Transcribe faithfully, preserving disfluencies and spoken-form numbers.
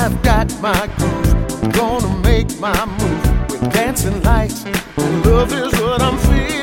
I've got my groove, gonna make my move with dancing lights. Love is what I'm feeling.